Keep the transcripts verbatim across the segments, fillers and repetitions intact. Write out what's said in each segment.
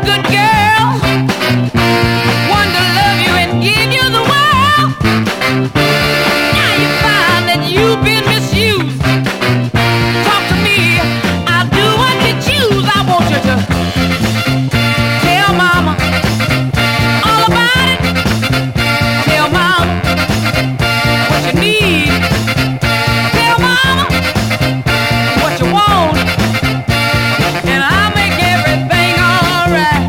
good girl, one to love you and give you the world. Now you find that you've been misused. Talk to me, I'll do what you choose. I want you to tell mama all about it. Tell mama what you need. Tell mama what you want, and I'll make everything alright.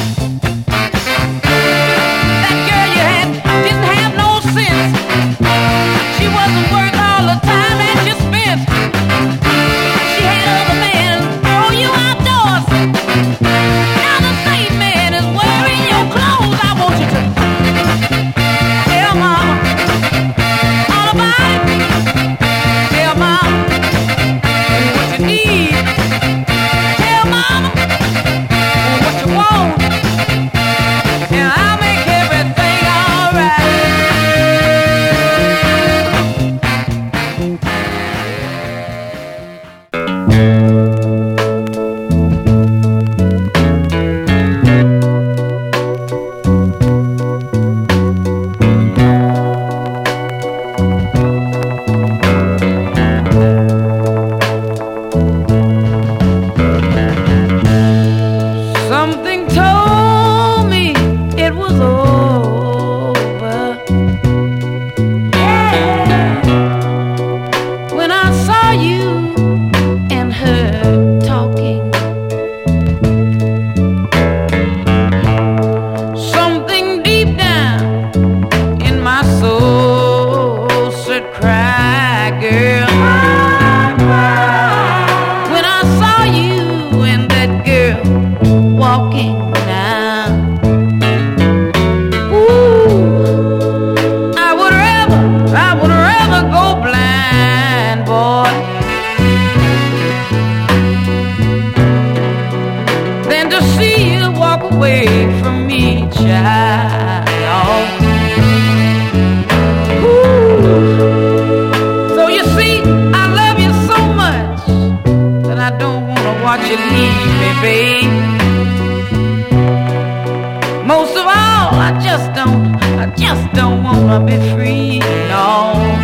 That girl you had didn't have no sense. She wasn't worth all the time that you spent. She had other men throw you outdoors. Now the same man is wearing your clothes. I want you to tell mama all about it. Tell mama what you need. Tell mama what you want, and I'll make everything alright. Something told me it was over. When I saw you and her talking, something deep down in my soul said, cry, girl. When I saw you and that girl walking now, ooh, I would rather, I would rather go blind, boy, than to see you walk away from me, child. Ooh. So you see, I love you so much that I don't wanna watch you leave me, babe. Most of all, I just don't, I just don't wanna be free, no.